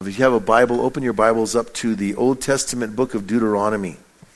If you have a Bible, open your Bibles up to the Old Testament book of Deuteronomy.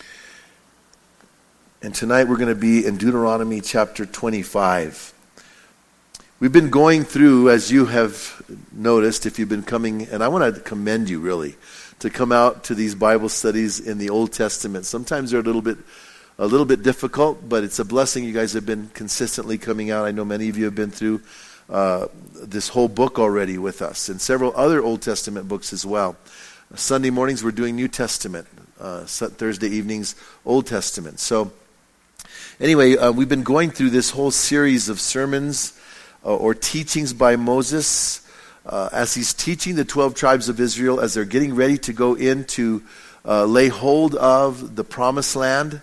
And tonight we're going to be in Deuteronomy chapter 25. We've been going through, as you have noticed, if you've been coming, and I want to commend you really, to come out to these Bible studies in the Old Testament. Sometimes they're a little bit difficult, but it's a blessing. You guys have been consistently coming out. I know many of you have been through this whole book already with us, and several other Old Testament books as well. Sunday mornings we're doing New Testament. Thursday evenings, Old Testament. So anyway, we've been going through this whole series of sermons or teachings by Moses as he's teaching the 12 tribes of Israel as they're getting ready to go in to lay hold of the promised land.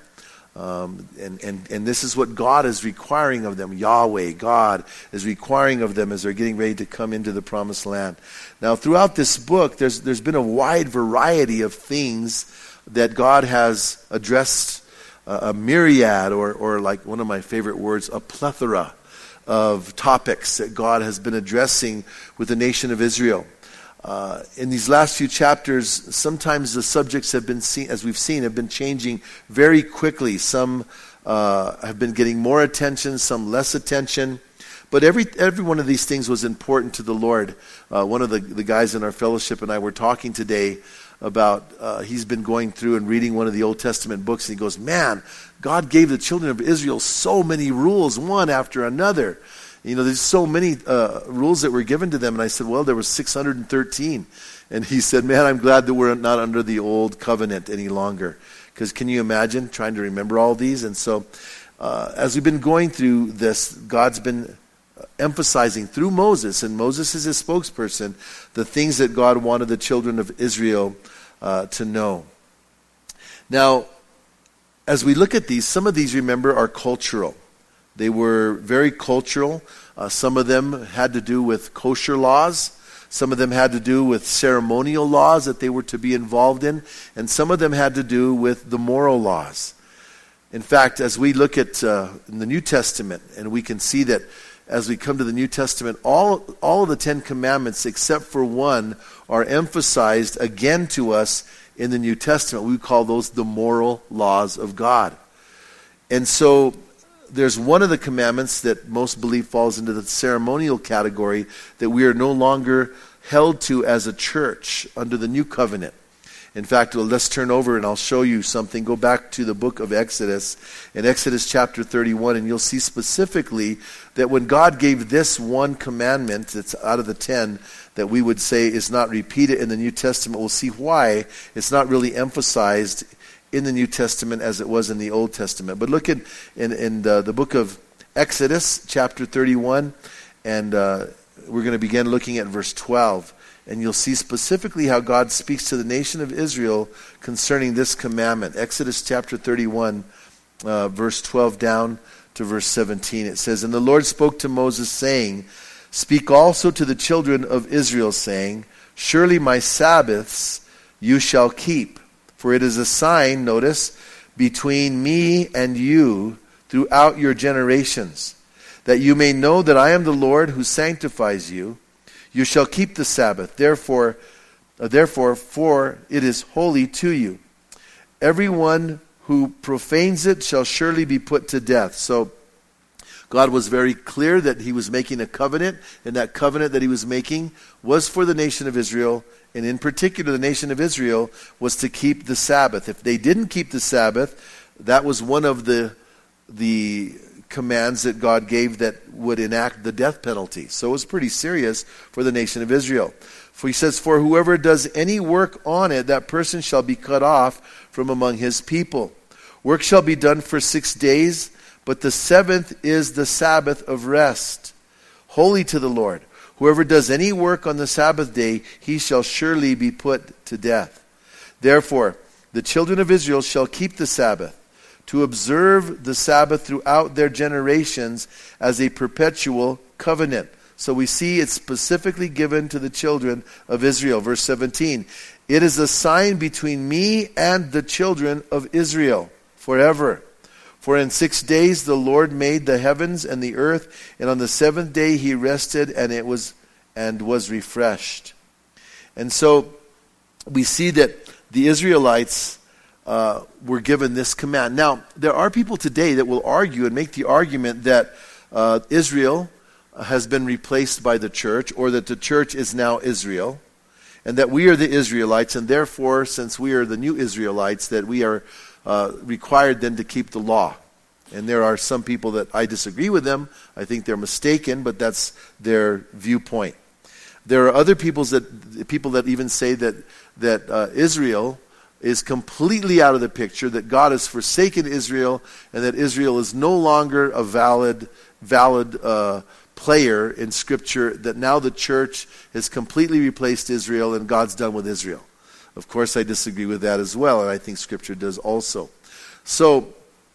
And this is what God is requiring of them. Yahweh, God, is requiring of them as they're getting ready to come into the promised land. Now, throughout this book, there's been a wide variety of things that God has addressed, a myriad, or like one of my favorite words, a plethora of topics that God has been addressing with the nation of Israel. In these last few chapters, sometimes the subjects have been seen, as we've seen, have been changing very quickly. Some have been getting more attention, some less attention. But every one of these things was important to the Lord. One of the guys in our fellowship and I were talking today about, he's been going through and reading one of the Old Testament books, and he goes, man, God gave the children of Israel so many rules, one after another. You know, there's so many rules that were given to them. And I said, well, there was 613. And he said, man, I'm glad that we're not under the old covenant any longer. Because can you imagine trying to remember all these? And so as we've been going through this, God's been emphasizing through Moses, and Moses is his spokesperson, the things that God wanted the children of Israel to know. Now, as we look at these, some of these, remember, are cultural. They were very cultural. Some of them had to do with kosher laws. Some of them had to do with ceremonial laws that they were to be involved in. And some of them had to do with the moral laws. In fact, as we look at in the New Testament, and we can see that as we come to the New Testament, all of the 10 Commandments except for one are emphasized again to us in the New Testament. We call those the moral laws of God. And so there's one of the commandments that most believe falls into the ceremonial category that we are no longer held to as a church under the new covenant. In fact, let's turn over and I'll show you something. Go back to the book of Exodus, in Exodus chapter 31, and you'll see specifically that when God gave this one commandment that's out of the 10 that we would say is not repeated in the New Testament, we'll see why it's not really emphasized in the New Testament as it was in the Old Testament. But look in the book of Exodus chapter 31, and we're going to begin looking at verse 12. And you'll see specifically how God speaks to the nation of Israel concerning this commandment. Exodus chapter 31, verse 12 down to verse 17. It says, And the Lord spoke to Moses, saying, Speak also to the children of Israel, saying, Surely my Sabbaths you shall keep, for it is a sign, notice, between me and you throughout your generations, that you may know that I am the Lord who sanctifies you. You shall keep the Sabbath, therefore, for it is holy to you. Everyone who profanes it shall surely be put to death. So God was very clear that he was making a covenant, and that covenant that he was making was for the nation of Israel, and in particular the nation of Israel was to keep the Sabbath. If they didn't keep the Sabbath, that was one of the commands that God gave that would enact the death penalty. So it was pretty serious for the nation of Israel. For he says, For whoever does any work on it, that person shall be cut off from among his people. Work shall be done for 6 days, but the seventh is the Sabbath of rest, holy to the Lord. Whoever does any work on the Sabbath day, he shall surely be put to death. Therefore, the children of Israel shall keep the Sabbath, to observe the Sabbath throughout their generations as a perpetual covenant. So we see it's specifically given to the children of Israel. Verse 17, It is a sign between me and the children of Israel forever. For in 6 days the Lord made the heavens and the earth, and on the seventh day he rested, and was refreshed. And so we see that the Israelites were given this command. Now, there are people today that will argue and make the argument that Israel has been replaced by the church, or that the church is now Israel, and that we are the Israelites, and therefore, since we are the new Israelites, that we are required then to keep the law. And there are some people that I disagree with them. I think they're mistaken, but that's their viewpoint. There are other people that even say that Israel is completely out of the picture, that God has forsaken Israel, and that Israel is no longer a valid player in Scripture, that now the church has completely replaced Israel and God's done with Israel. Of course, I disagree with that as well, and I think Scripture does also. So,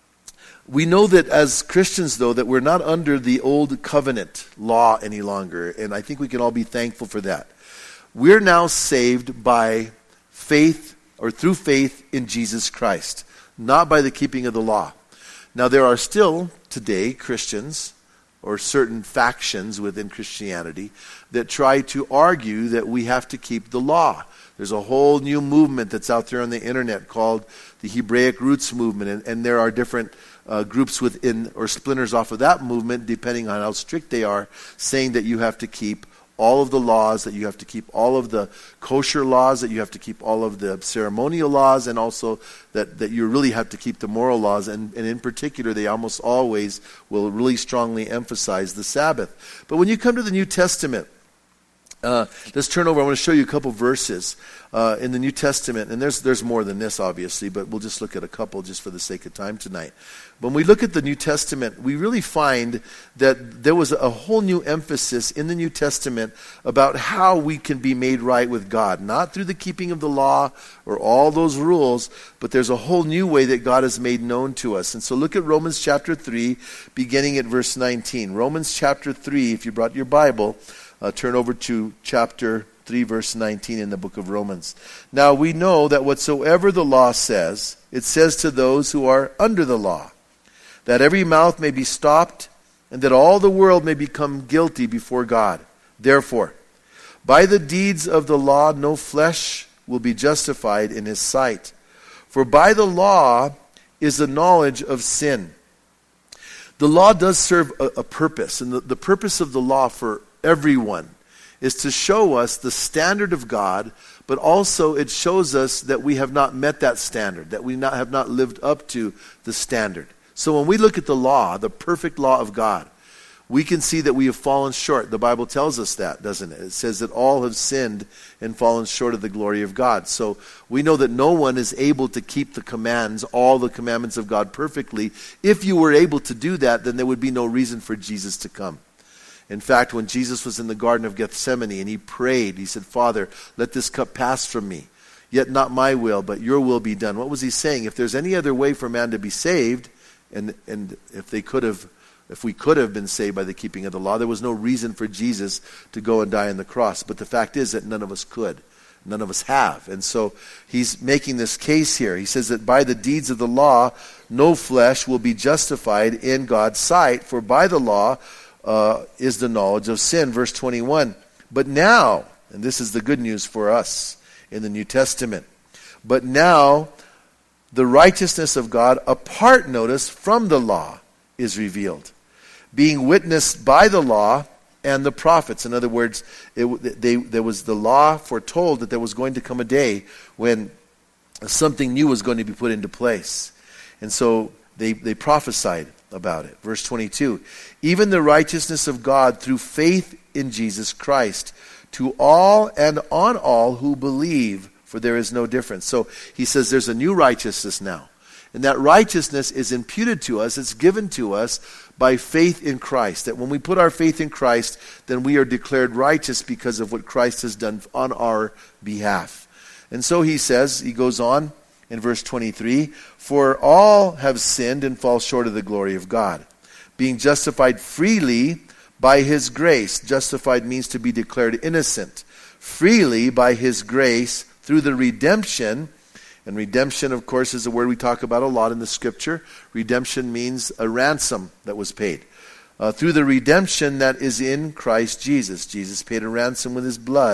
we know that as Christians, though, that we're not under the old covenant law any longer, and I think we can all be thankful for that. We're now saved by faith, or through faith in Jesus Christ, not by the keeping of the law. Now, there are still today Christians, or certain factions within Christianity, that try to argue that we have to keep the law. There's a whole new movement that's out there on the internet called the Hebraic Roots Movement, and there are different groups within, or splinters off of that movement, depending on how strict they are, saying that you have to keep all of the laws, that you have to keep all of the kosher laws, that you have to keep all of the ceremonial laws, and also that you really have to keep the moral laws. And in particular, they almost always will really strongly emphasize the Sabbath. But when you come to the New Testament, let's turn over. I want to show you a couple verses in the New Testament, and there's more than this, obviously, but we'll just look at a couple just for the sake of time tonight. When we look at the New Testament, we really find that there was a whole new emphasis in the New Testament about how we can be made right with God, not through the keeping of the law or all those rules, but there's a whole new way that God has made known to us. And so look at Romans chapter 3, beginning at verse 19. Romans chapter 3, if you brought your Bible, turn over to chapter 3, verse 19 in the book of Romans. Now we know that whatsoever the law says, it says to those who are under the law, that every mouth may be stopped, and that all the world may become guilty before God. Therefore, by the deeds of the law no flesh will be justified in his sight. For by the law is the knowledge of sin. The law does serve a purpose, and the purpose of the law for everyone is to show us the standard of God, but also it shows us that we have not met that standard, that we have not lived up to the standard. So when we look at the law, the perfect law of God, we can see that we have fallen short. The Bible tells us that, doesn't it? It says that all have sinned and fallen short of the glory of God. So we know that no one is able to keep the commands, all the commandments of God perfectly. If you were able to do that, then there would be no reason for Jesus to come. In fact, when Jesus was in the Garden of Gethsemane and he prayed, he said, Father, let this cup pass from me. Yet not my will, but your will be done. What was he saying? If there's any other way for man to be saved, and if we could have been saved by the keeping of the law, there was no reason for Jesus to go and die on the cross. But the fact is that none of us could. None of us have. And so he's making this case here. He says that by the deeds of the law, no flesh will be justified in God's sight, for by the law is the knowledge of sin. Verse 21. But now, and this is the good news for us in the New Testament, but now the righteousness of God, apart, notice, from the law, is revealed, being witnessed by the law and the prophets. In other words, there was the law foretold that there was going to come a day when something new was going to be put into place. And so they prophesied about it. Verse 22, even the righteousness of God through faith in Jesus Christ, to all and on all who believe, for there is no difference. So he says there's a new righteousness now. And that righteousness is imputed to us, it's given to us by faith in Christ. That when we put our faith in Christ, then we are declared righteous because of what Christ has done on our behalf. And so he says, he goes on in verse 23, for all have sinned and fall short of the glory of God, being justified freely by his grace. Justified means to be declared innocent. Freely by his grace through the redemption. And redemption, of course, is a word we talk about a lot in the Scripture. Redemption means a ransom that was paid. Through the redemption that is in Christ Jesus. Jesus paid a ransom with his blood.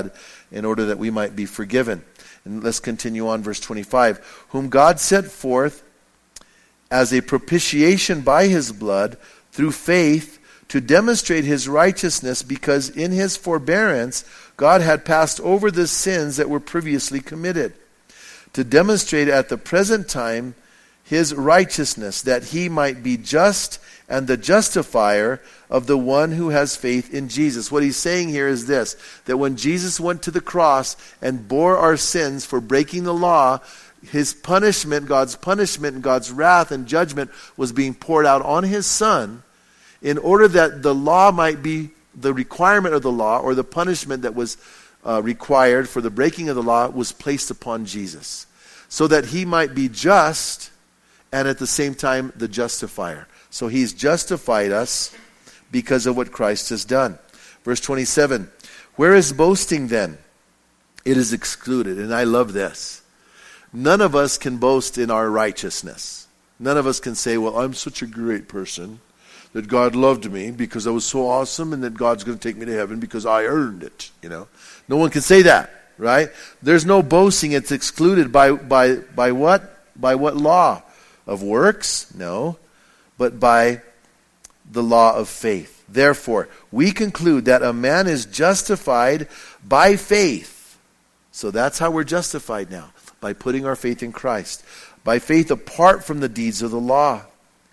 in order that we might be forgiven. And let's continue on, verse 25. Whom God set forth as a propitiation by his blood through faith to demonstrate his righteousness, because in his forbearance God had passed over the sins that were previously committed, to demonstrate at the present time his righteousness, that he might be just and the justifier of the one who has faith in Jesus. What he's saying here is this, that when Jesus went to the cross and bore our sins for breaking the law, his punishment, God's punishment and God's wrath and judgment was being poured out on his Son, in order that the law might be, the requirement of the law, or the punishment that was required for the breaking of the law, was placed upon Jesus, so that he might be just and at the same time the justifier. So he's justified us because of what Christ has done. Verse 27, where is boasting then? It is excluded. And I love this. None of us can boast in our righteousness. None of us can say, well, I'm such a great person that God loved me because I was so awesome, and that God's going to take me to heaven because I earned it. No one can say that, right? There's no boasting. It's excluded by what? By what law? Of works? No. But by the law of faith. Therefore, we conclude that a man is justified by faith. So that's how we're justified now, by putting our faith in Christ. By faith apart from the deeds of the law.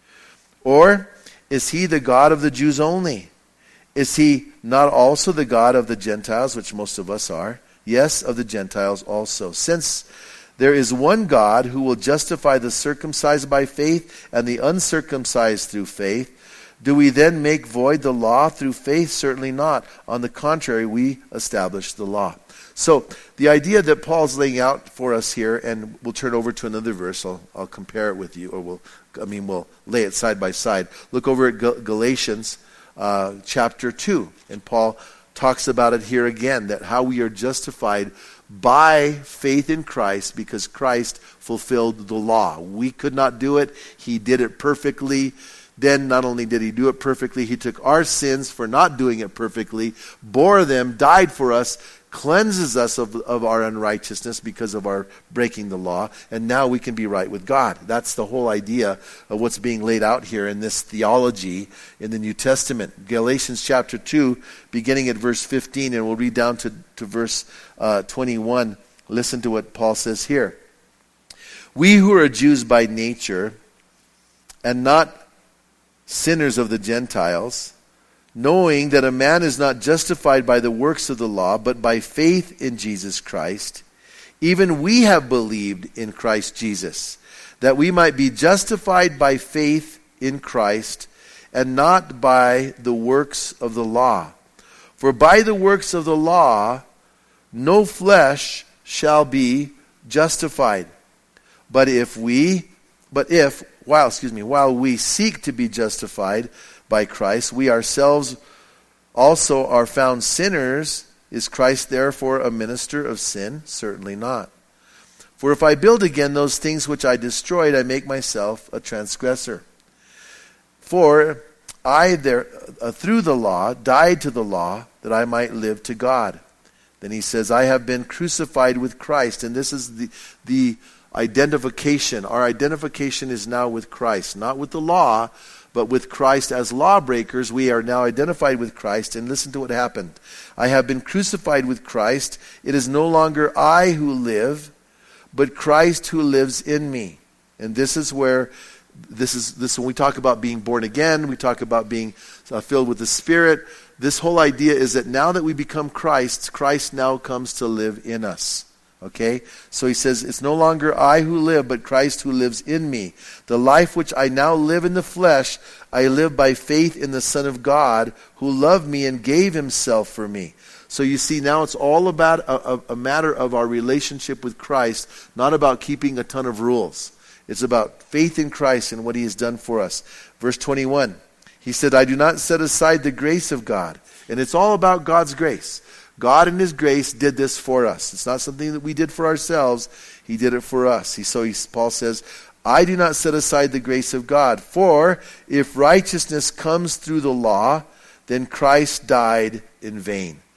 Or is he the God of the Jews only? Is he not also the God of the Gentiles, which most of us are? Yes, of the Gentiles also. Since there is one God who will justify the circumcised by faith and the uncircumcised through faith, do we then make void the law through faith? Certainly not. On the contrary, we establish the law. So the idea that Paul's laying out for us here, and we'll turn over to another verse. I'll compare it with you, or we'll lay it side by side. Look over at Galatians chapter 2, and Paul talks about it here again, that how we are justified by faith in Christ because Christ fulfilled the law. We could not do it. He did it perfectly. Then not only did he do it perfectly, he took our sins for not doing it perfectly, bore them, died for us, cleanses us of our unrighteousness because of our breaking the law, and now we can be right with God. That's the whole idea of what's being laid out here in this theology in the New Testament. Galatians chapter 2, beginning at verse 15, and we'll read down to verse 21. Listen to what Paul says here. We who are Jews by nature, and not sinners of the Gentiles, knowing that a man is not justified by the works of the law, but by faith in Jesus Christ, even we have believed in Christ Jesus, that we might be justified by faith in Christ, and not by the works of the law. For by the works of the law, no flesh shall be justified. But while we seek to be justified by Christ, we ourselves also are found sinners. Is Christ therefore a minister of sin? Certainly not. For if I build again those things which I destroyed, I make myself a transgressor. For I through the law died to the law, that I might live to God. Then he says, I have been crucified with Christ. And this is the identification. Our identification is now with Christ, not with the law, but with Christ. As lawbreakers, we are now identified with Christ. And listen to what happened. I have been crucified with Christ. It is no longer I who live, but Christ who lives in me. And this is where, when we talk about being born again, we talk about being filled with the Spirit. This whole idea is that now that we become Christ, Christ now comes to live in us. Okay? So he says, it's no longer I who live, but Christ who lives in me. The life which I now live in the flesh, I live by faith in the Son of God, who loved me and gave himself for me. So you see, now it's all about a matter of our relationship with Christ, not about keeping a ton of rules. It's about faith in Christ and what he has done for us. Verse 21, he said, I do not set aside the grace of God. And it's all about God's grace. God in his grace did this for us. It's not something that we did for ourselves. He did it for us. Paul says, I do not set aside the grace of God. For if righteousness comes through the law, then Christ died in vain.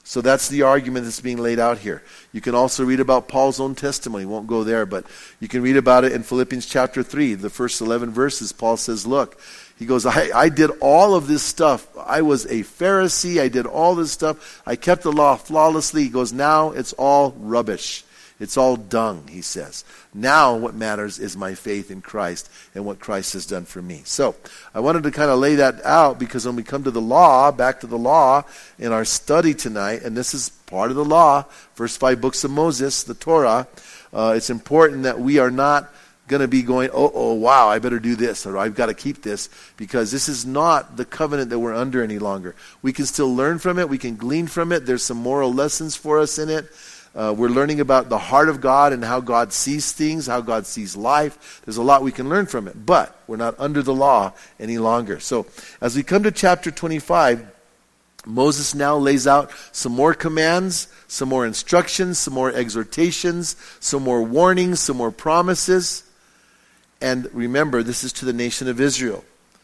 So that's the argument that's being laid out here. You can also read about Paul's own testimony. Won't go there, but you can read about it in Philippians chapter 3. The first 11 verses, Paul says, look, he goes, I did all of this stuff. I was a Pharisee. I did all this stuff. I kept the law flawlessly. He goes, now it's all rubbish. It's all dung, he says. Now what matters is my faith in Christ and what Christ has done for me. So I wanted to kind of lay that out, because when we come to the law, back to the law in our study tonight, and this is part of the law, first 5 books of Moses, the Torah, it's important that we are not going to be going, wow, I better do this, or I've got to keep this, because this is not the covenant that we're under any longer. We can still learn from it. We can glean from it. There's some moral lessons for us in it. We're learning about the heart of God and how God sees things, how God sees life. There's a lot we can learn from it, but we're not under the law any longer. So as we come to chapter 25, Moses now lays out some more commands, some more instructions, some more exhortations, some more warnings, some more promises. And remember, this is to the nation of Israel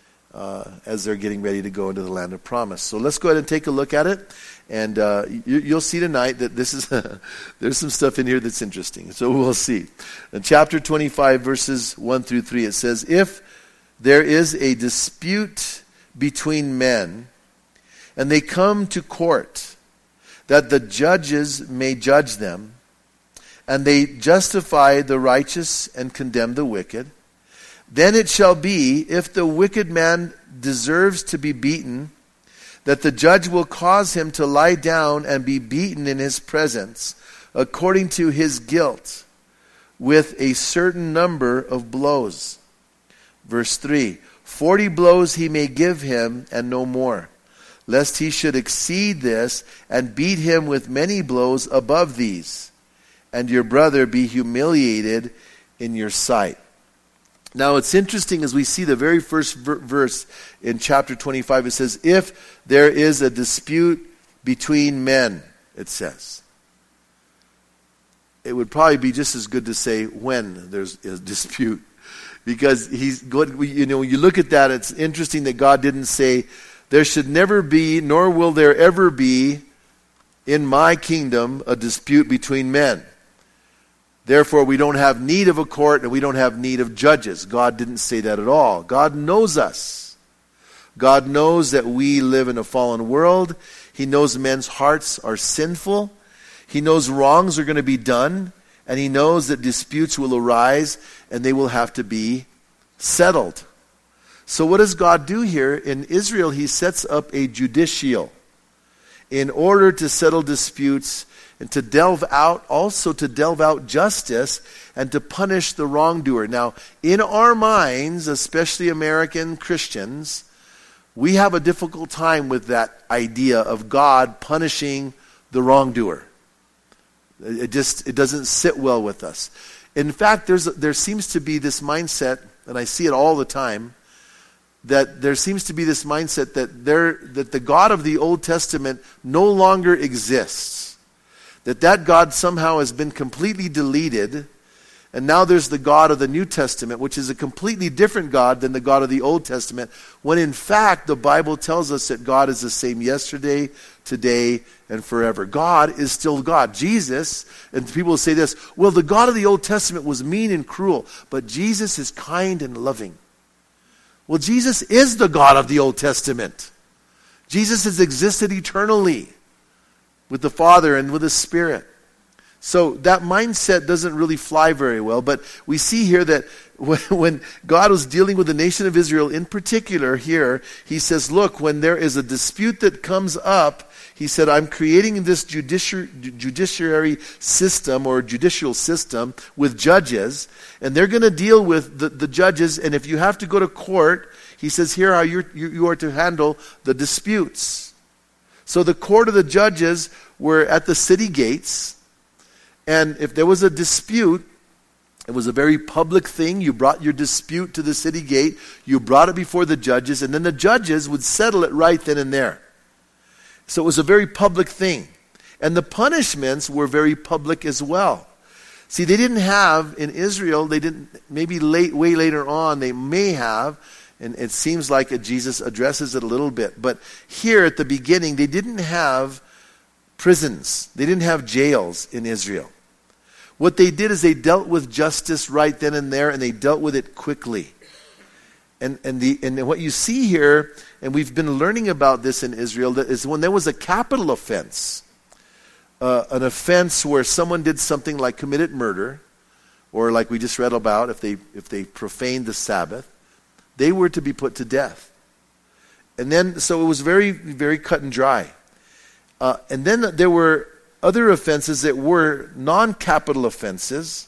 as they're getting ready to go into the land of promise. So let's go ahead and take a look at it. And you'll see tonight that this is there's some stuff in here that's interesting. So we'll see. In chapter 25, verses 1 through 3, it says, if there is a dispute between men, and they come to court, that the judges may judge them, and they justify the righteous and condemn the wicked, then it shall be, if the wicked man deserves to be beaten, that the judge will cause him to lie down and be beaten in his presence, according to his guilt, with a certain number of blows. Verse 3, 40 blows he may give him, and no more, lest he should exceed this, and beat him with many blows above these, and your brother be humiliated in your sight. Now it's interesting, as we see the very first verse in chapter 25, it says, if there is a dispute between men, it says. It would probably be just as good to say when there's a dispute. Because when you look at that, it's interesting that God didn't say, there should never be, nor will there ever be in my kingdom a dispute between men. Therefore, we don't have need of a court and we don't have need of judges. God didn't say that at all. God knows us. God knows that we live in a fallen world. He knows men's hearts are sinful. He knows wrongs are going to be done. And he knows that disputes will arise and they will have to be settled. So what does God do here? In Israel, he sets up a judicial in order to settle disputes and to delve out justice and to punish the wrongdoer. Now, in our minds, especially American Christians, we have a difficult time with that idea of God punishing the wrongdoer. It doesn't sit well with us. In fact, there seems to be this mindset, and I see it all the time, that there seems to be this mindset that the God of the Old Testament no longer exists. That God somehow has been completely deleted, and now there's the God of the New Testament, which is a completely different God than the God of the Old Testament, when in fact the Bible tells us that God is the same yesterday, today, and forever. God is still God. Jesus, and people say this, well, the God of the Old Testament was mean and cruel, but Jesus is kind and loving. Well, Jesus is the God of the Old Testament. Jesus has existed eternally with the Father and with the Spirit. So that mindset doesn't really fly very well, but we see here that when God was dealing with the nation of Israel in particular here, he says, look, when there is a dispute that comes up, he said, I'm creating this judiciary system or judicial system with judges, and they're going to deal with the judges, and if you have to go to court, he says, here how you are to handle the disputes. So the court of the judges were at the city gates, and if there was a dispute, it was a very public thing. You brought your dispute to the city gate, you brought it before the judges, and then the judges would settle it right then and there. So it was a very public thing. And the punishments were very public as well. See, they didn't have, in Israel, maybe way later on, they may have, and it seems like Jesus addresses it a little bit, but here at the beginning, they didn't have prisons. They didn't have jails in Israel. What they did is they dealt with justice right then and there, and they dealt with it quickly. And what you see here, and we've been learning about this in Israel, is when there was a capital offense, an offense where someone did something like committed murder, or like we just read about, if they profaned the Sabbath, they were to be put to death. And then, so it was very, very cut and dry. And then there were other offenses that were non-capital offenses,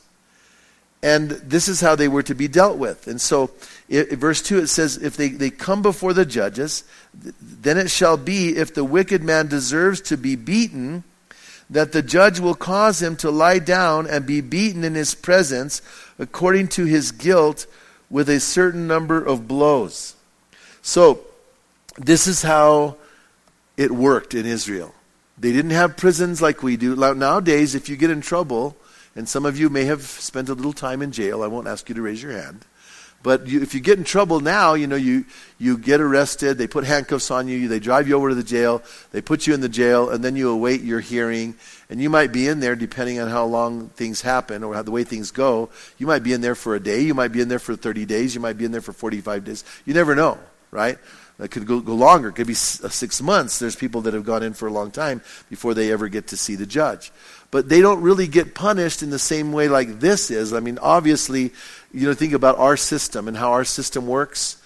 and this is how they were to be dealt with. And so, in verse 2, it says, if they come before the judges, then it shall be, if the wicked man deserves to be beaten, that the judge will cause him to lie down and be beaten in his presence according to his guilt with a certain number of blows. So, this is how it worked in Israel. They didn't have prisons like we do. Nowadays, if you get in trouble, and some of you may have spent a little time in jail, I won't ask you to raise your hand, but if you get in trouble now, you get arrested, they put handcuffs on you, they drive you over to the jail, they put you in the jail, and then you await your hearing, and you might be in there, depending on how long things happen or how the way things go, you might be in there for a day, you might be in there for 30 days, you might be in there for 45 days. You never know, right? It could go longer. It could be 6 months. There's people that have gone in for a long time before they ever get to see the judge. But they don't really get punished in the same way like this is. I mean, obviously, think about our system and how our system works.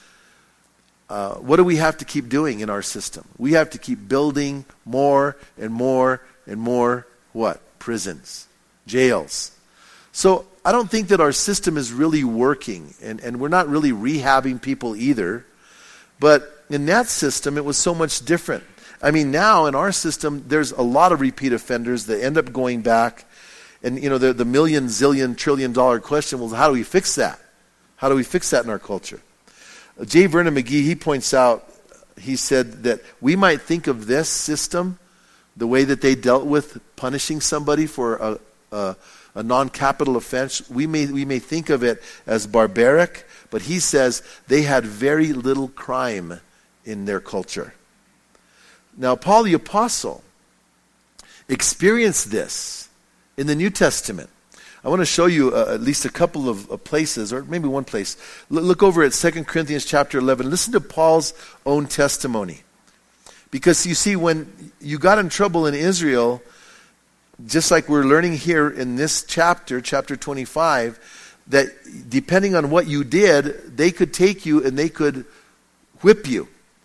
What do we have to keep doing in our system? We have to keep building more and more and more, what? Prisons, jails. So I don't think that our system is really working, and we're not really rehabbing people either. But in that system, it was so much different. I mean, now in our system, there's a lot of repeat offenders that end up going back. And, the million, zillion, $1 trillion question was, how do we fix that? How do we fix that in our culture? J. Vernon McGee, he points out, he said that we might think of this system, the way that they dealt with punishing somebody for a non-capital offense, we may think of it as barbaric, but he says they had very little crime in their culture. Now, Paul the Apostle experienced this in the New Testament. I want to show you at least a couple of places, or maybe one place. Look over at 2 Corinthians chapter 11. Listen to Paul's own testimony. Because you see, when you got in trouble in Israel, just like we're learning here in this chapter 25, that depending on what you did, they could take you and they could whip you.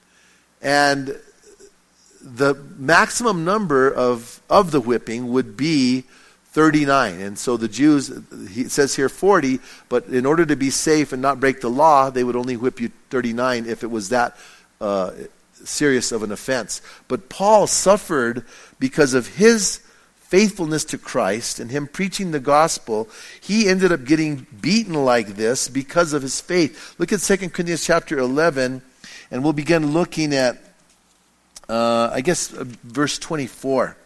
And the maximum number of the whipping would be 39. And so the Jews, it says here 40, but in order to be safe and not break the law, they would only whip you 39 if it was that serious of an offense. But Paul suffered because of his faithfulness to Christ and him preaching the gospel. He ended up getting beaten like this because of his faith. Look at 2 Corinthians chapter 11, and we'll begin looking at, verse 24.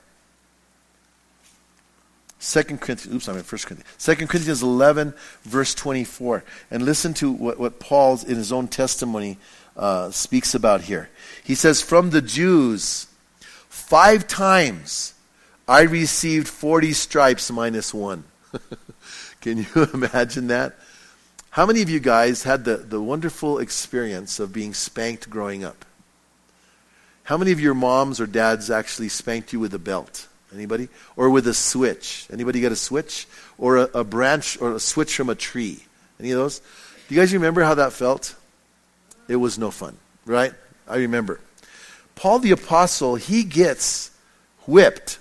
2 Corinthians 11, verse 24. And listen to what Paul, in his own testimony, speaks about here. He says, from the Jews, 5 times I received 40 stripes minus 1. Can you imagine that? How many of you guys had the wonderful experience of being spanked growing up? How many of your moms or dads actually spanked you with a belt? Anybody? Or with a switch? Anybody got a switch? Or a branch or a switch from a tree? Any of those? Do you guys remember how that felt? It was no fun, right? I remember. Paul the Apostle, he gets whipped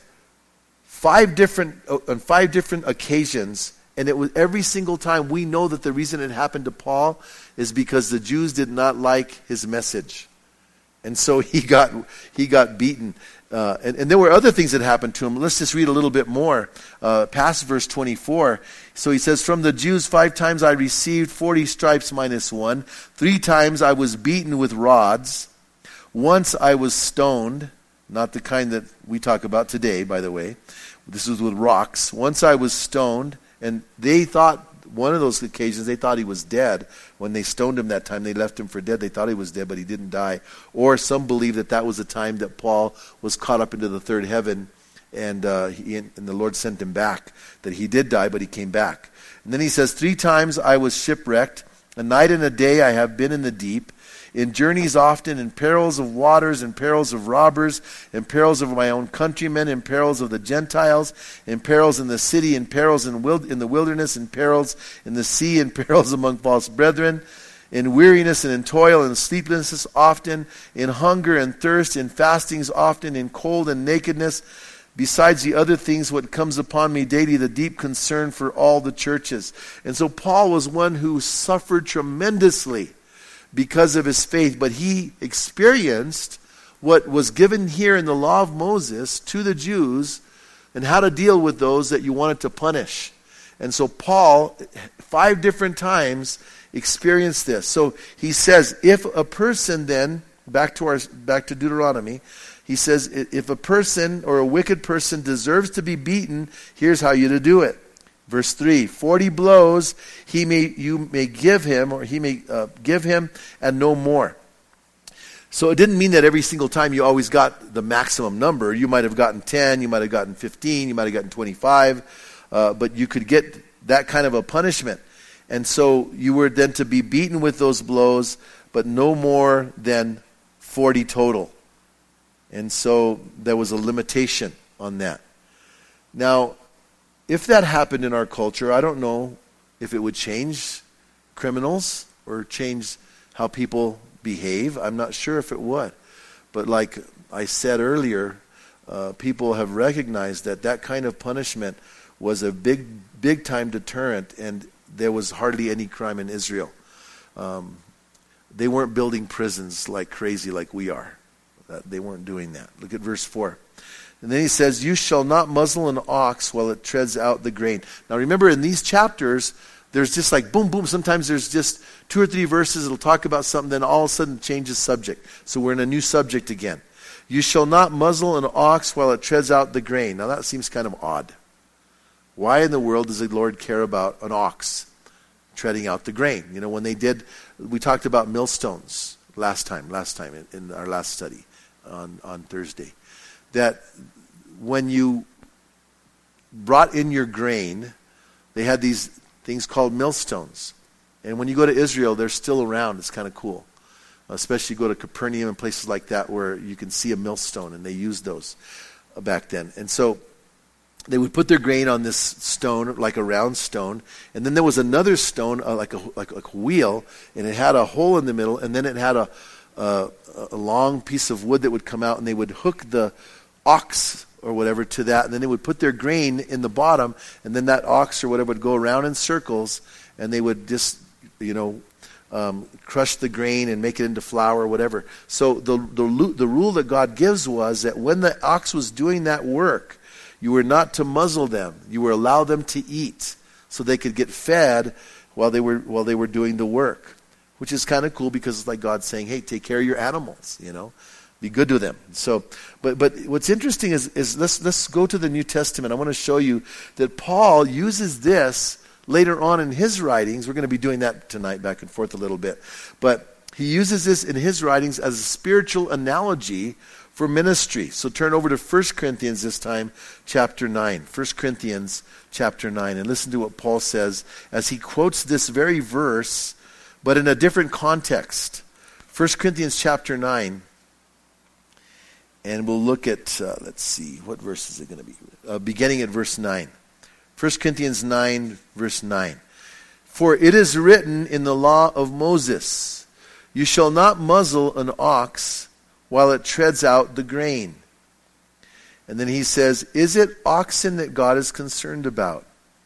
on 5 different occasions, and it was every single time. We know that the reason it happened to Paul is because the Jews did not like his message, and so he got beaten. And there were other things that happened to him. Let's just read a little bit more past verse 24. So he says, from the Jews 5 times I received 40 stripes minus 1. 3 times I was beaten with rods. Once I was stoned. Not the kind that we talk about today, by the way. This was with rocks. Once I was stoned, and they thought, one of those occasions, they thought he was dead. When they stoned him that time, they left him for dead. They thought he was dead, but he didn't die. Or some believe that was the time that Paul was caught up into the third heaven, and the Lord sent him back. That he did die, but he came back. And then he says, 3 times I was shipwrecked. A night and a day I have been in the deep. In journeys often, in perils of waters, in perils of robbers, in perils of my own countrymen, in perils of the Gentiles, in perils in the city, in perils in the wilderness, in perils in the sea, in perils among false brethren, in weariness and in toil and sleeplessness often, in hunger and thirst, in fastings often, in cold and nakedness, besides the other things what comes upon me daily, the deep concern for all the churches. And so Paul was one who suffered tremendously because of his faith, but he experienced what was given here in the law of Moses to the Jews and how to deal with those that you wanted to punish. And so Paul, 5 different times, experienced this. So he says, if a person then, back to Deuteronomy, he says, if a person or a wicked person deserves to be beaten, here's how you to do it. Verse 3, 40 blows you may give him, or he may give him, and no more. So it didn't mean that every single time you always got the maximum number. You might have gotten 10, you might have gotten 15, you might have gotten 25, but you could get that kind of a punishment. And so you were then to be beaten with those blows, but no more than 40 total. And so there was a limitation on that. Now, if that happened in our culture, I don't know if it would change criminals or change how people behave. I'm not sure if it would. But like I said earlier, people have recognized that kind of punishment was a big time deterrent, and there was hardly any crime in Israel. They weren't building prisons like crazy like we are. They weren't doing that. Look at verse 4. And then he says, you shall not muzzle an ox while it treads out the grain. Now remember, in these chapters, there's just like boom, boom. Sometimes there's just 2 or 3 verses. It'll talk about something, then all of a sudden changes subject. So we're in a new subject again. You shall not muzzle an ox while it treads out the grain. Now that seems kind of odd. Why in the world does the Lord care about an ox treading out the grain? You know, when we talked about millstones last time in our last study on Thursday. That when you brought in your grain, they had these things called millstones. And when you go to Israel, they're still around. It's kind of cool. Especially you go to Capernaum and places like that where you can see a millstone, and they used those back then. And so they would put their grain on this stone, like a round stone, and then there was another stone, like a wheel, and it had a hole in the middle, and then it had a long piece of wood that would come out, and they would hook the ox or whatever to that, and then they would put their grain in the bottom, and then that ox or whatever would go around in circles, and they would just, crush the grain and make it into flour or whatever. So the rule that God gives was that when the ox was doing that work, you were not to muzzle them. You were allow them to eat so they could get fed while they were doing the work, which is kind of cool because it's like God saying, hey, take care of your animals, Be good to them. So, but what's interesting is let's go to the New Testament. I want to show you that Paul uses this later on in his writings. We're going to be doing that tonight, back and forth a little bit. But he uses this in his writings as a spiritual analogy for ministry. So turn over to 1 Corinthians this time, chapter 9. 1 Corinthians chapter 9. And listen to what Paul says as he quotes this very verse, but in a different context. 1 Corinthians chapter 9. And we'll look at, let's see, what verse is it going to be? Beginning at verse 9. 1 Corinthians 9, verse 9. For it is written in the law of Moses, you shall not muzzle an ox while it treads out the grain. And then he says, is it oxen that God is concerned about?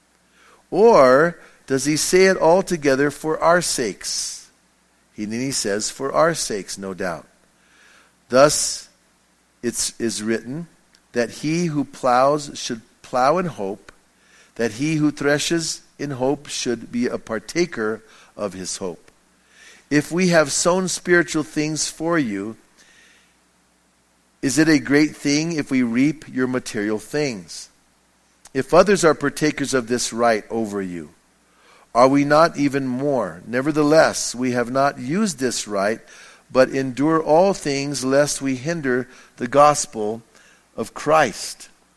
Or does he say it altogether for our sakes? And then he says, for our sakes, no doubt. Thus, it is written that he who plows should plow in hope, that he who threshes in hope should be a partaker of his hope. If we have sown spiritual things for you, is it a great thing if we reap your material things? If others are partakers of this right over you, are we not even more? Nevertheless, we have not used this right, but endure all things lest we hinder the gospel of Christ.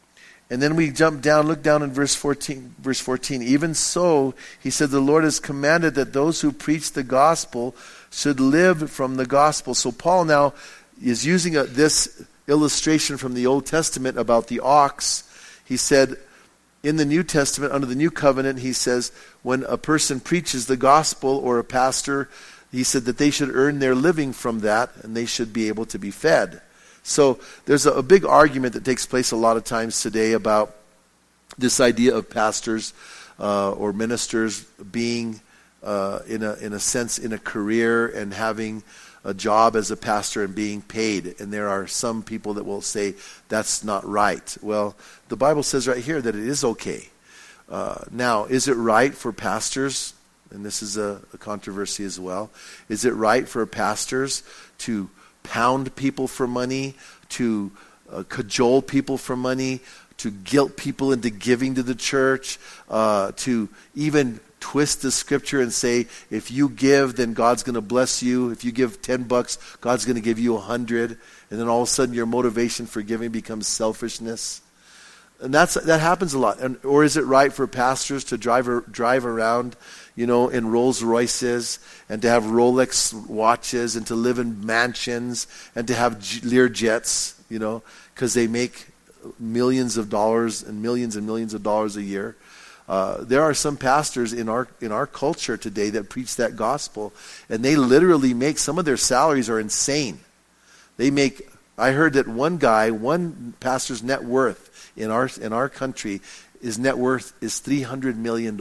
And then we jump down, look down in verse 14. Verse 14, even so, he said, the Lord has commanded that those who preach the gospel should live from the gospel. So Paul now is using this illustration from the Old Testament about the ox. He said, in the New Testament, under the New Covenant, he says, when a person preaches the gospel or a pastor, he said that they should earn their living from that and they should be able to be fed. So there's a big argument that takes place a lot of times today about this idea of pastors or ministers being, in a sense, in a career and having a job as a pastor and being paid. And there are some people that will say that's not right. Well, the Bible says right here that it is okay. Now, is it right for pastors, and this is a controversy as well, is it right for pastors to pound people for money, to cajole people for money, to guilt people into giving to the church, to even twist the scripture and say, if you give, then God's going to bless you. If you give $10, God's going to give you 100. And then all of a sudden your motivation for giving becomes selfishness. And that happens a lot. Or is it right for pastors to drive around, in Rolls Royces and to have Rolex watches and to live in mansions and to have Lear jets, because they make millions of dollars and millions of dollars a year? There are some pastors in our culture today that preach that gospel, and they literally make, some of their salaries are insane. I heard that one pastor's net worth in our country, his net worth is $300 million.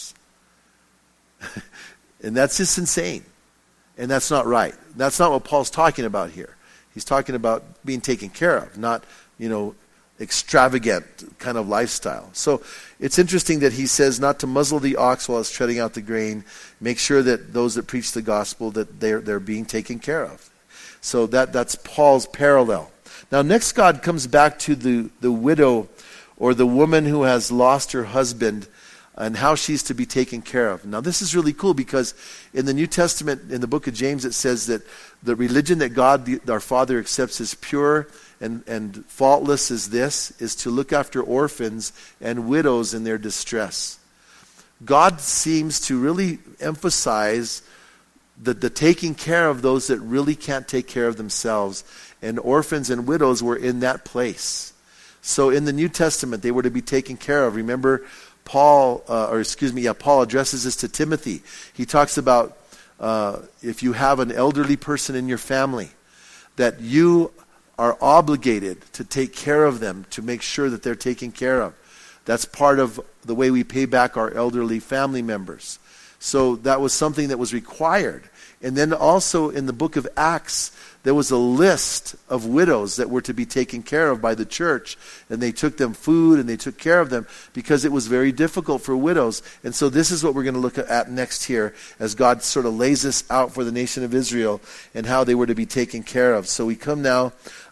And that's just insane. And that's not right. That's not what Paul's talking about here. He's talking about being taken care of, not, extravagant kind of lifestyle. So it's interesting that he says not to muzzle the ox while it's treading out the grain. Make sure that those that preach the gospel, that they're being taken care of. So that's Paul's parallel. Now next, God comes back to the widow or the woman who has lost her husband and how she's to be taken care of. Now this is really cool because in the New Testament, in the book of James, it says that the religion that God, our Father, accepts as pure and faultless is to look after orphans and widows in their distress. God seems to really emphasize the taking care of those that really can't take care of themselves. And orphans and widows were in that place. So in the New Testament, they were to be taken care of. Remember, Paul addresses this to Timothy. He talks about if you have an elderly person in your family, that you are obligated to take care of them, to make sure that they're taken care of. That's part of the way we pay back our elderly family members. So that was something that was required. And then also in the book of Acts, there was a list of widows that were to be taken care of by the church. And they took them food and they took care of them because it was very difficult for widows. And so this is what we're going to look at next here as God sort of lays this out for the nation of Israel and how they were to be taken care of. So we come now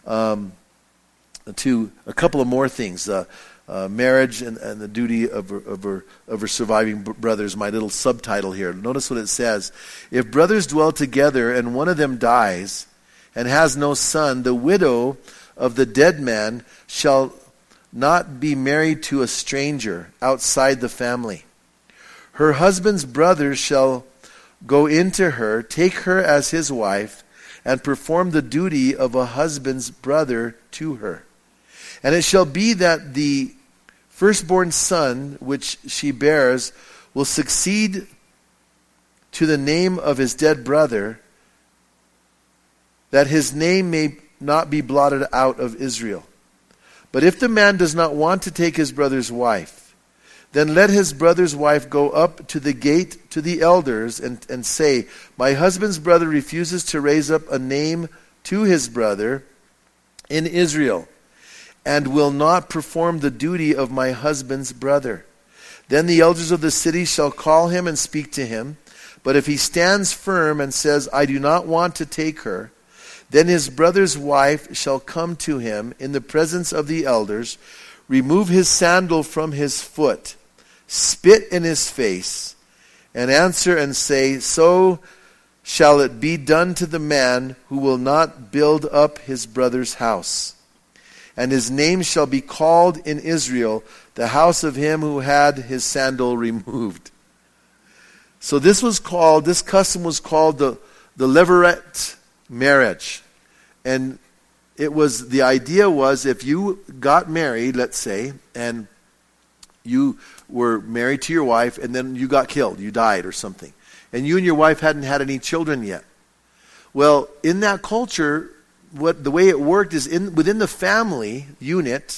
to a couple of more things. Marriage and the duty of her surviving brothers, my little subtitle here. Notice what it says. If brothers dwell together and one of them dies and has no son, the widow of the dead man shall not be married to a stranger outside the family. Her husband's brothers shall go into her, take her as his wife, and perform the duty of a husband's brother to her. And it shall be that the firstborn son which she bears will succeed to the name of his dead brother, that his name may not be blotted out of Israel. But if the man does not want to take his brother's wife, then let his brother's wife go up to the gate to the elders and say, my husband's brother refuses to raise up a name to his brother in Israel, and will not perform the duty of my husband's brother. Then the elders of the city shall call him and speak to him. But if he stands firm and says, I do not want to take her, then his brother's wife shall come to him in the presence of the elders, remove his sandal from his foot, spit in his face, and answer and say, so shall it be done to the man who will not build up his brother's house. and his name shall be called in Israel, the house of him who had his sandal removed. So this custom was called the Levirate marriage. And the idea was if you got married, let's say, and you were married to your wife, and then you got killed, you died or something, and you and your wife hadn't had any children yet. Well, in that culture, the way it worked is within the family unit,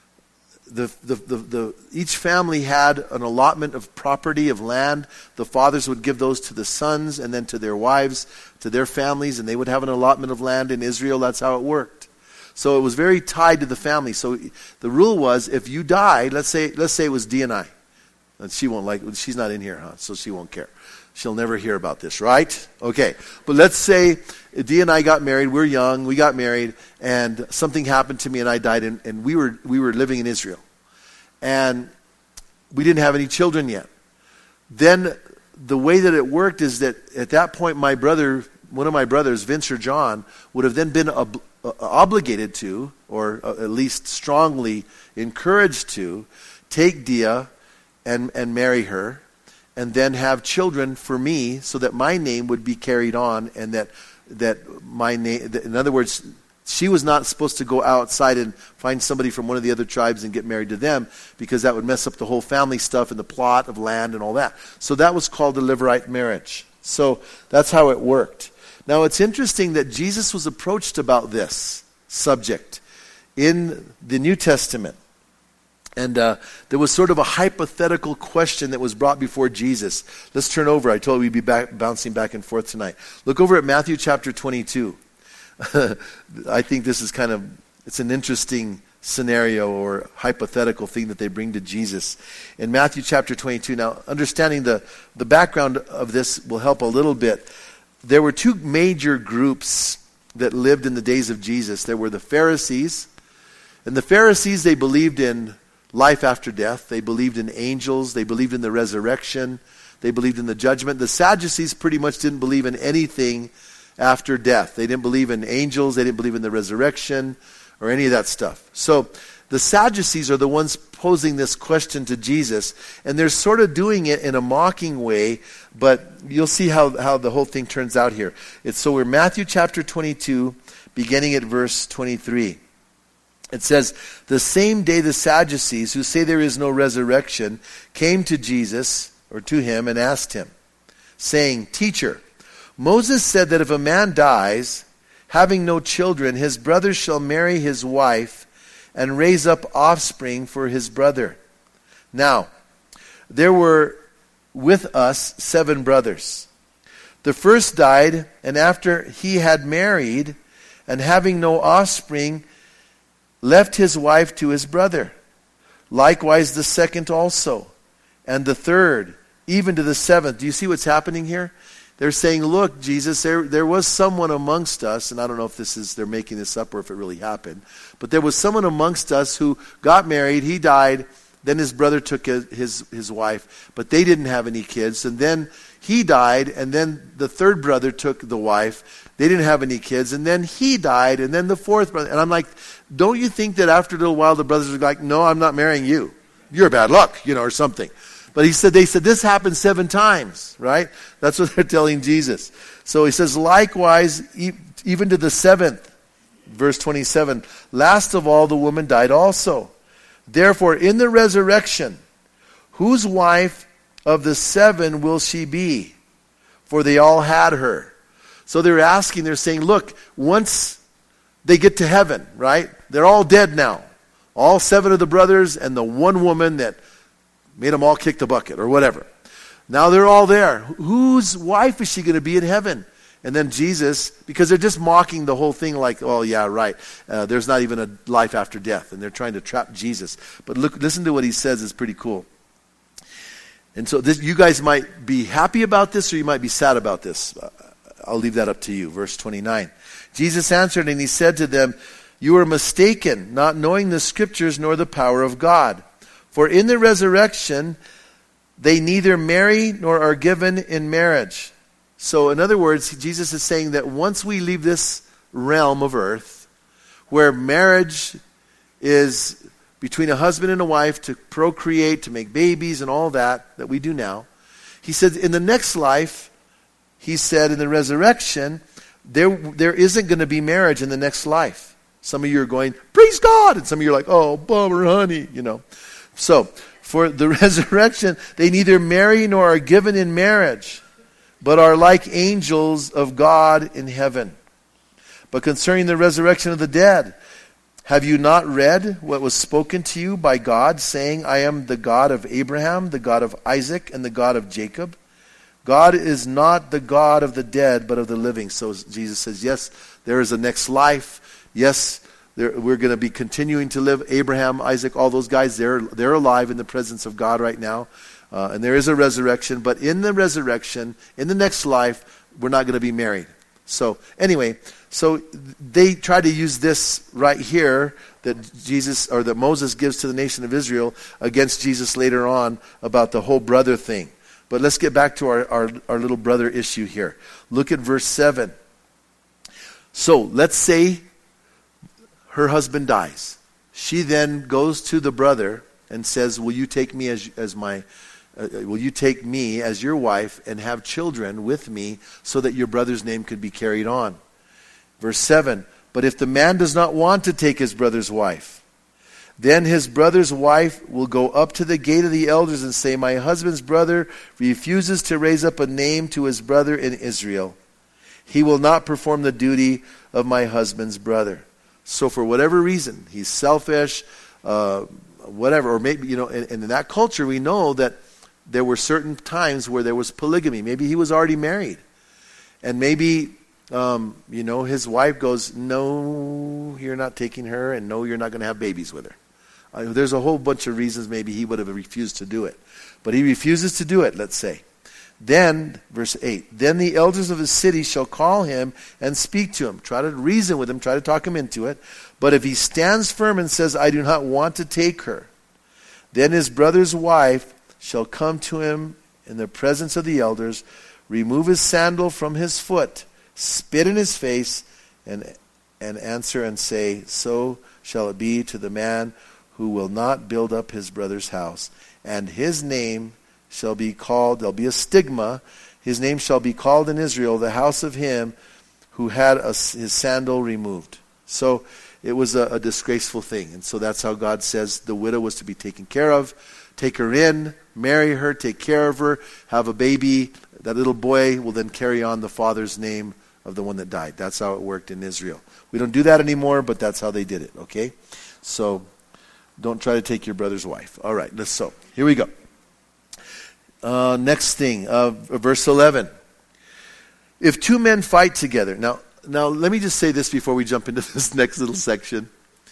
each family had an allotment of property, of land. The fathers would give those to the sons and then to their wives, to their families, and they would have an allotment of land in Israel. That's how it worked. So it was very tied to the family. So the rule was if you died, let's say it was Dee and I. And she's not in here, huh? So she won't care. She'll never hear about this, right? Okay. But let's say Dee and I got married. We're young. We got married, and something happened to me, and I died. And we were living in Israel, and we didn't have any children yet. Then the way that it worked is that at that point, one of my brothers, Vince or John, would have then been obligated to, or at least strongly encouraged to, take Dia and marry her, and then have children for me, so that my name would be carried on, and that my name, in other words, she was not supposed to go outside and find somebody from one of the other tribes and get married to them, because that would mess up the whole family stuff and the plot of land and all that. So that was called the Levirate marriage. So that's how it worked. Now it's interesting that Jesus was approached about this subject in the New Testament. And there was sort of a hypothetical question that was brought before Jesus. Let's turn over. I told you we'd be bouncing back and forth tonight. Look over at Matthew chapter 22. I think this is it's an interesting scenario or hypothetical thing that they bring to Jesus. In Matthew chapter 22, now understanding the background of this will help a little bit. There were two major groups that lived in the days of Jesus. There were the Pharisees. And the Pharisees, they believed in life after death. They believed in angels. They believed in the resurrection. They believed in the judgment. The Sadducees pretty much didn't believe in anything after death. They didn't believe in angels. They didn't believe in the resurrection or any of that stuff. So the Sadducees are the ones posing this question to Jesus, and they're sort of doing it in a mocking way, but you'll see how the whole thing turns out here. So we're Matthew chapter 22, beginning at verse 23. It says, the same day the Sadducees, who say there is no resurrection, came to Jesus, or to him, and asked him, saying, Teacher, Moses said that if a man dies, having no children, his brother shall marry his wife and raise up offspring for his brother. Now, there were with us 7 brothers. The first died, and after he had married, and having no offspring, left his wife to his brother. Likewise the second also, and the third, even to the 7th. Do you see what's happening here? They're saying, look, Jesus, there was someone amongst us, and I don't know if they're making this up or if it really happened, but there was someone amongst us who got married, he died, then his brother took his wife, but they didn't have any kids, and then he died, and then the third brother took the wife, they didn't have any kids, and then he died, and then the fourth brother, and I'm like, don't you think that after a little while the brothers are like, no, I'm not marrying you. You're bad luck, or something. But they said, this happened 7 times, right? That's what they're telling Jesus. So he says, likewise, even to the 7th, verse 27, last of all, the woman died also. Therefore, in the resurrection, whose wife of the 7 will she be? For they all had her. So they're saying, look, once they get to heaven, right? They're all dead now. All 7 of the brothers and the one woman that made them all kick the bucket or whatever. Now they're all there. Whose wife is she going to be in heaven? And then Jesus, because they're just mocking the whole thing like, oh yeah, right. There's not even a life after death. And they're trying to trap Jesus. But listen to what he says. It's pretty cool. And so you guys might be happy about this or you might be sad about this. I'll leave that up to you. Verse 29. Jesus answered and he said to them, you are mistaken, not knowing the scriptures nor the power of God. For in the resurrection, they neither marry nor are given in marriage. So in other words, Jesus is saying that once we leave this realm of earth, where marriage is between a husband and a wife to procreate, to make babies and all that we do now. He said in the next life, he said in the resurrection, there isn't going to be marriage in the next life. Some of you are going, praise God, and some of you are like, oh, bummer, honey, So, for the resurrection, they neither marry nor are given in marriage, but are like angels of God in heaven. But concerning the resurrection of the dead, have you not read what was spoken to you by God, saying, I am the God of Abraham, the God of Isaac, and the God of Jacob? God is not the God of the dead, but of the living. So Jesus says, yes, there is a next life. Yes, we're going to be continuing to live. Abraham, Isaac, all those guys, they're alive in the presence of God right now. And there is a resurrection. But in the resurrection, in the next life, we're not going to be married. So anyway, so they try to use this right here that that Moses gives to the nation of Israel against Jesus later on about the whole brother thing. But let's get back to our little brother issue here. Look at verse 7. So let's say her husband dies. She then goes to the brother and says, will you take me will you take me as your wife and have children with me so that your brother's name could be carried on? Verse 7, but if the man does not want to take his brother's wife, then his brother's wife will go up to the gate of the elders and say, my husband's brother refuses to raise up a name to his brother in Israel. He will not perform the duty of my husband's brother. So for whatever reason, he's selfish, whatever, or maybe, and in that culture we know that there were certain times where there was polygamy. Maybe he was already married. And maybe, his wife goes, no, you're not taking her, and no, you're not going to have babies with her. There's a whole bunch of reasons maybe he would have refused to do it. But he refuses to do it, let's say. Then, verse 8, then the elders of the city shall call him and speak to him. Try to reason with him, try to talk him into it. But if he stands firm and says, I do not want to take her, then his brother's wife shall come to him in the presence of the elders, remove his sandal from his foot, spit in his face, and answer and say, so shall it be to the man who will not build up his brother's house. And his name shall be called, there'll be a stigma, his name shall be called in Israel, the house of him who had his sandal removed. So it was a disgraceful thing. And so that's how God says the widow was to be taken care of. Take her in, marry her, take care of her, have a baby. That little boy will then carry on the father's name of the one that died. That's how it worked in Israel. We don't do that anymore, but that's how they did it, okay? So don't try to take your brother's wife. All right, so here we go. Next thing, verse 11. If two men fight together. Now let me just say this before we jump into this next little section.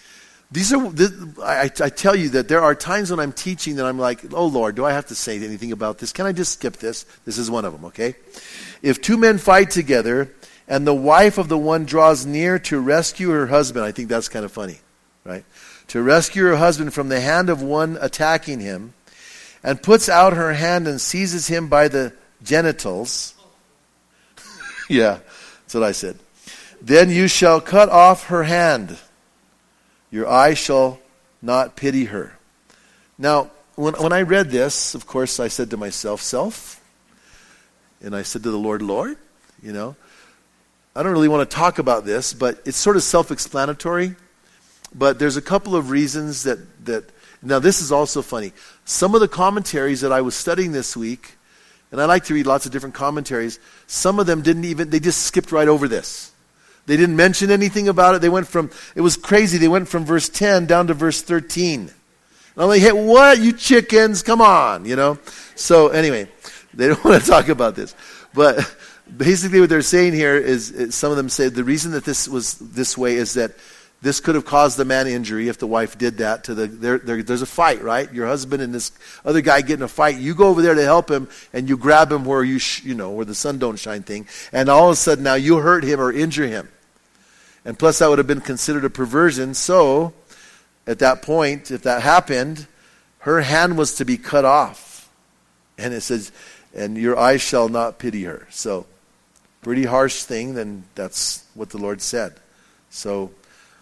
I tell you that there are times when I'm teaching that I'm like, oh Lord, do I have to say anything about this? Can I just skip this? This is one of them, okay? If two men fight together and the wife of the one draws near to rescue her husband, I think that's kind of funny, right? To rescue her husband from the hand of one attacking him, and puts out her hand and seizes him by the genitals. Yeah, that's what I said. Then you shall cut off her hand. Your eye shall not pity her. Now, when I read this, of course, I said to myself, self. And I said to the Lord, Lord, I don't really want to talk about this, but it's sort of self-explanatory. But there's a couple of reasons that now this is also funny. Some of the commentaries that I was studying this week, and I like to read lots of different commentaries, some of them they just skipped right over this. They didn't mention anything about it. It was crazy. They went from verse 10 down to verse 13. And I'm like, hey, what, you chickens? Come on, So anyway, they don't want to talk about this. But basically what they're saying here is some of them say the reason that this was this way is that this could have caused the man injury if the wife did that. There's a fight, right? Your husband and this other guy get in a fight. You go over there to help him, and you grab him where where the sun don't shine thing. And all of a sudden now you hurt him or injure him. And plus that would have been considered a perversion. So at that point, if that happened, her hand was to be cut off. And it says, and your eyes shall not pity her. So pretty harsh thing. Then that's what the Lord said. So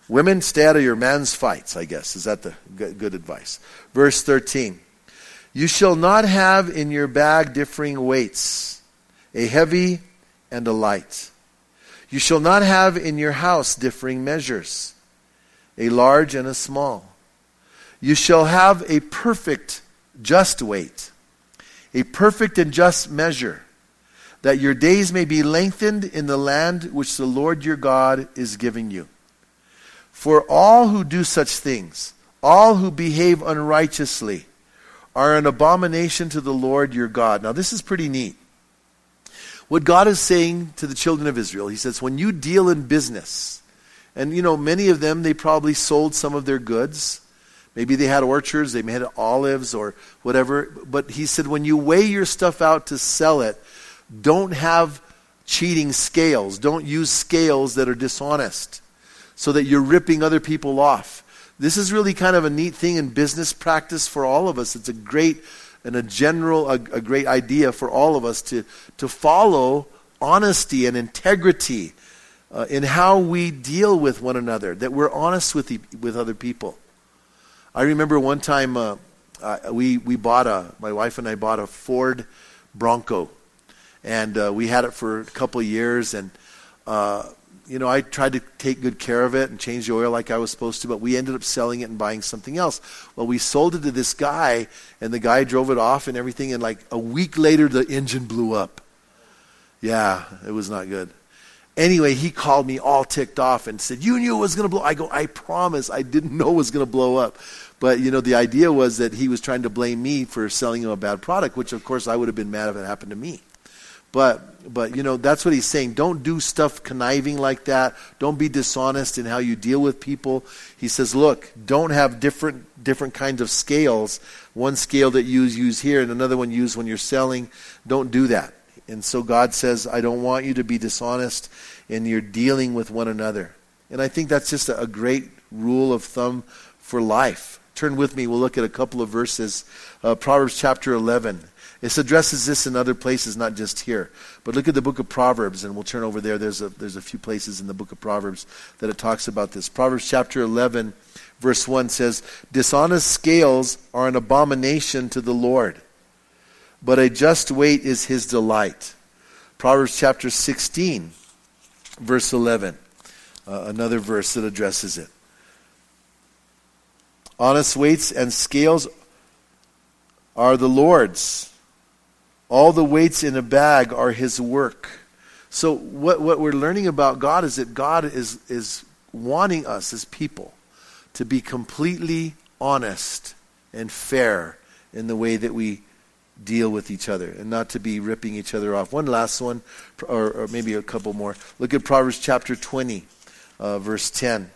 Women, stay out of your man's fights, I guess. Is that the good advice? Verse 13. You shall not have in your bag differing weights, a heavy and a light. You shall not have in your house differing measures, a large and a small. You shall have a perfect, just weight, a perfect and just measure, that your days may be lengthened in the land which the Lord your God is giving you. For all who do such things, all who behave unrighteously, are an abomination to the Lord your God. Now this is pretty neat. What God is saying to the children of Israel, he says, when you deal in business, and many of them, they probably sold some of their goods. Maybe they had orchards, they had olives or whatever. But he said, when you weigh your stuff out to sell it, don't have cheating scales. Don't use scales that are dishonest so that you're ripping other people off. This is really kind of a neat thing in business practice for all of us. It's a great and a great idea for all of us to follow honesty and integrity in how we deal with one another, that we're honest with other people. I remember one time my wife and I bought a Ford Bronco, and we had it for a couple of years, and I tried to take good care of it and change the oil like I was supposed to, but we ended up selling it and buying something else. Well, we sold it to this guy, and the guy drove it off and everything, and like a week later, the engine blew up. Yeah, it was not good. Anyway, he called me all ticked off and said, you knew it was going to blow. I go, I promise, I didn't know it was going to blow up. But, the idea was that he was trying to blame me for selling him a bad product, which, of course, I would have been mad if it happened to me. But that's what he's saying. Don't do stuff conniving like that. Don't be dishonest in how you deal with people. He says, look, don't have different kinds of scales. One scale that you use here and another one used when you're selling. Don't do that. And so God says, I don't want you to be dishonest in your dealing with one another. And I think that's just a great rule of thumb for life. Turn with me. We'll look at a couple of verses. Proverbs chapter 11. It addresses this in other places, not just here. But look at the book of Proverbs, and we'll turn over there. There's a few places in the book of Proverbs that it talks about this. Proverbs chapter 11, verse 1 says, dishonest scales are an abomination to the Lord, but a just weight is his delight. Proverbs chapter 16, verse 11, another verse that addresses it. Honest weights and scales are the Lord's. All the weights in a bag are his work. So what we're learning about God is that God is wanting us as people to be completely honest and fair in the way that we deal with each other and not to be ripping each other off. One last one, or maybe a couple more. Look at Proverbs chapter 20, verse 10.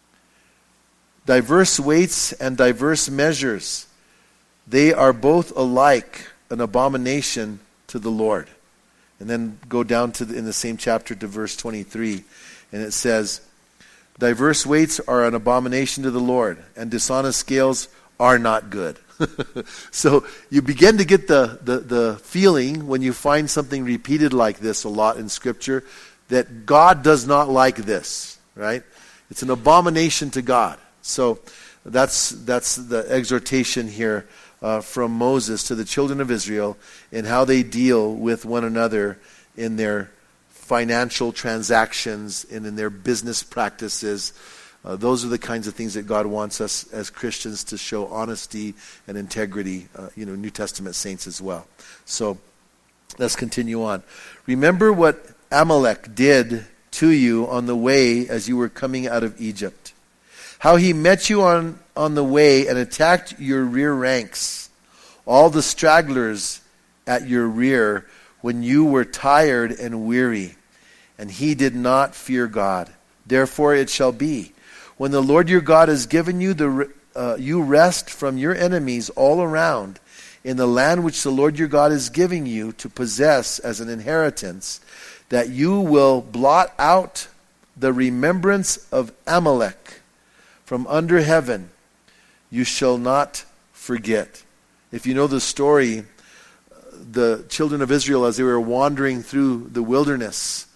Diverse weights and diverse measures, they are both alike an abomination to the Lord. And then go down in the same chapter to verse 23, and it says, diverse weights are an abomination to the Lord, and dishonest scales are not good. So you begin to get the feeling when you find something repeated like this a lot in Scripture that God does not like this, right? It's an abomination to God. So that's the exhortation here from Moses to the children of Israel in how they deal with one another in their financial transactions and in their business practices. Those are the kinds of things that God wants us as Christians to show honesty and integrity, New Testament saints as well. So let's continue on. Remember what Amalek did to you on the way as you were coming out of Egypt. How he met you on the way and attacked your rear ranks, all the stragglers at your rear when you were tired and weary, and he did not fear God. Therefore it shall be, when the Lord your God has given you you rest from your enemies all around in the land which the Lord your God is giving you to possess as an inheritance, that you will blot out the remembrance of Amalek from under heaven, you shall not forget. If you know the story, the children of Israel, as they were wandering through the wilderness,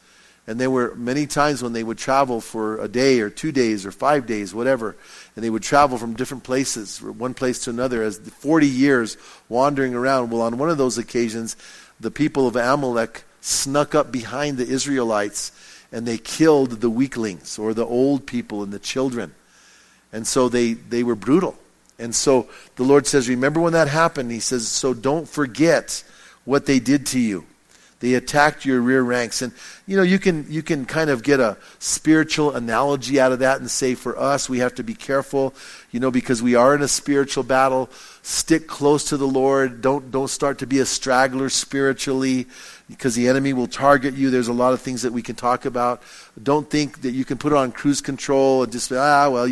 And there were many times when they would travel for a day or 2 days or 5 days, whatever. And they would travel from different places, from one place to another, as 40 years wandering around. Well, on one of those occasions, the people of Amalek snuck up behind the Israelites, and they killed the weaklings, or the old people and the children. And so they were brutal. And so the Lord says, remember when that happened? He says, so don't forget what they did to you. They attacked your rear ranks. And, you can kind of get a spiritual analogy out of that and say, for us, we have to be careful, because we are in a spiritual battle. Stick close to the Lord. Don't start to be a straggler spiritually, because the enemy will target you. There's a lot of things that we can talk about. Don't think that you can put it on cruise control and just say,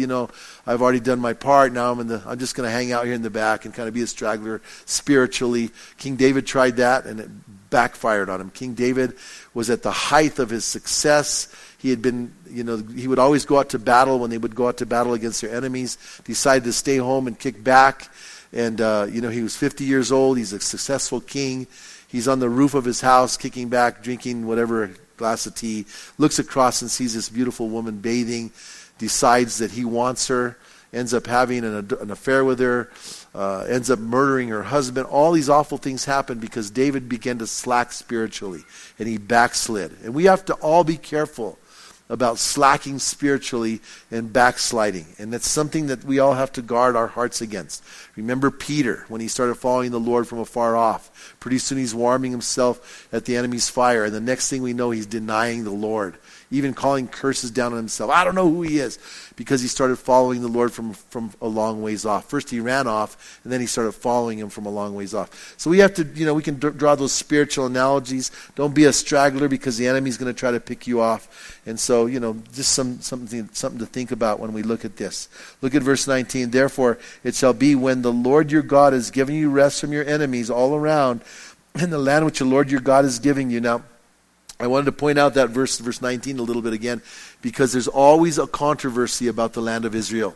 I've already done my part. Now I'm just going to hang out here in the back and kind of be a straggler spiritually. King David tried that, and it backfired on him. King David was at the height of his success. He had been, he would always go out to battle. When they would go out to battle against their enemies, decided to stay home and kick back. And, he was 50 years old. He's a successful king. He's on the roof of his house, kicking back, drinking whatever glass of tea, looks across and sees this beautiful woman bathing, decides that he wants her, ends up having an affair with her, ends up murdering her husband. All these awful things happen because David began to slack spiritually, and he backslid. And we have to all be careful about slacking spiritually and backsliding. And that's something that we all have to guard our hearts against. Remember Peter, when he started following the Lord from afar off. Pretty soon he's warming himself at the enemy's fire. And the next thing we know, he's denying the Lord. Even calling curses down on himself. I don't know who he is. Because he started following the Lord from a long ways off. First he ran off, and then he started following him from a long ways off. So we have to, we can draw those spiritual analogies. Don't be a straggler, because the enemy's going to try to pick you off. And so, just something to think about when we look at this. Look at verse 19. Therefore, it shall be when the Lord your God is giving you rest from your enemies all around, in the land which the Lord your God is giving you. Now, I wanted to point out that verse 19 a little bit again, because there's always a controversy about the land of Israel.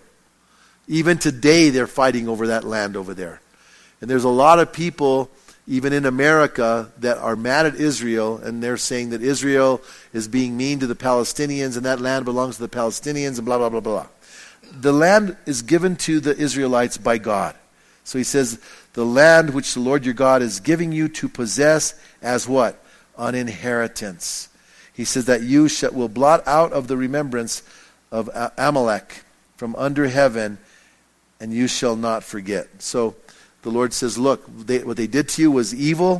Even today, they're fighting over that land over there. And there's a lot of people, even in America, that are mad at Israel, and they're saying that Israel is being mean to the Palestinians, and that land belongs to the Palestinians, and blah, blah, blah, blah. The land is given to the Israelites by God. So he says, the land which the Lord your God is giving you to possess as what? An inheritance. He says that you will blot out of the remembrance of Amalek from under heaven, and you shall not forget. So the Lord says, look, what they did to you was evil.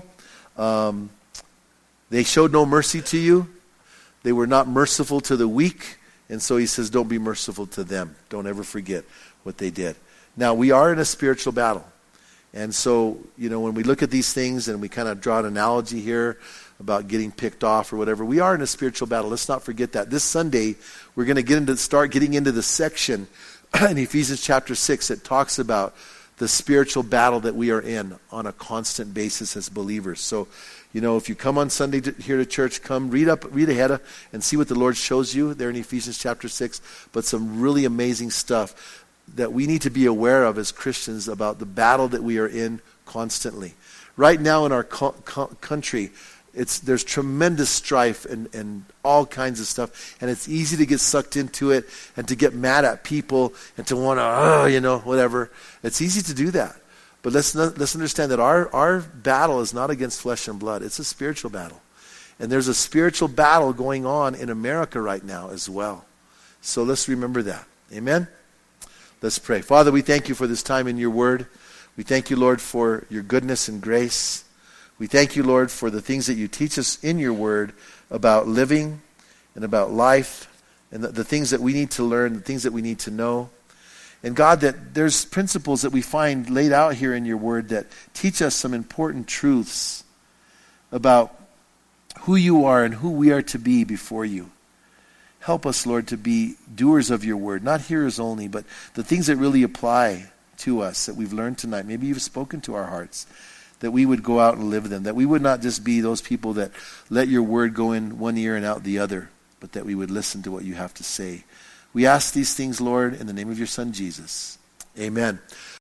They showed no mercy to you. They were not merciful to the weak. And so he says, don't be merciful to them. Don't ever forget what they did. Now, we are in a spiritual battle. And so, when we look at these things and we kind of draw an analogy here about getting picked off or whatever, we are in a spiritual battle. Let's not forget that. This Sunday, we're going to start getting into the section in Ephesians chapter 6 that talks about the spiritual battle that we are in on a constant basis as believers. So, if you come on Sunday here to church, come read ahead and see what the Lord shows you there in Ephesians chapter 6, but some really amazing stuff that we need to be aware of as Christians about the battle that we are in constantly. Right now in our country, there's tremendous strife and all kinds of stuff, and it's easy to get sucked into it and to get mad at people and to want to, whatever. It's easy to do that. But let's understand that our battle is not against flesh and blood. It's a spiritual battle. And there's a spiritual battle going on in America right now as well. So let's remember that. Amen? Let's pray. Father, we thank you for this time in your word. We thank you, Lord, for your goodness and grace. We thank you, Lord, for the things that you teach us in your word about living and about life and the things that we need to learn, the things that we need to know. And God, that there's principles that we find laid out here in your word that teach us some important truths about who you are and who we are to be before you. Help us, Lord, to be doers of your word, not hearers only, but the things that really apply to us that we've learned tonight. Maybe you've spoken to our hearts, that we would go out and live them, that we would not just be those people that let your word go in one ear and out the other, but that we would listen to what you have to say. We ask these things, Lord, in the name of your Son, Jesus. Amen.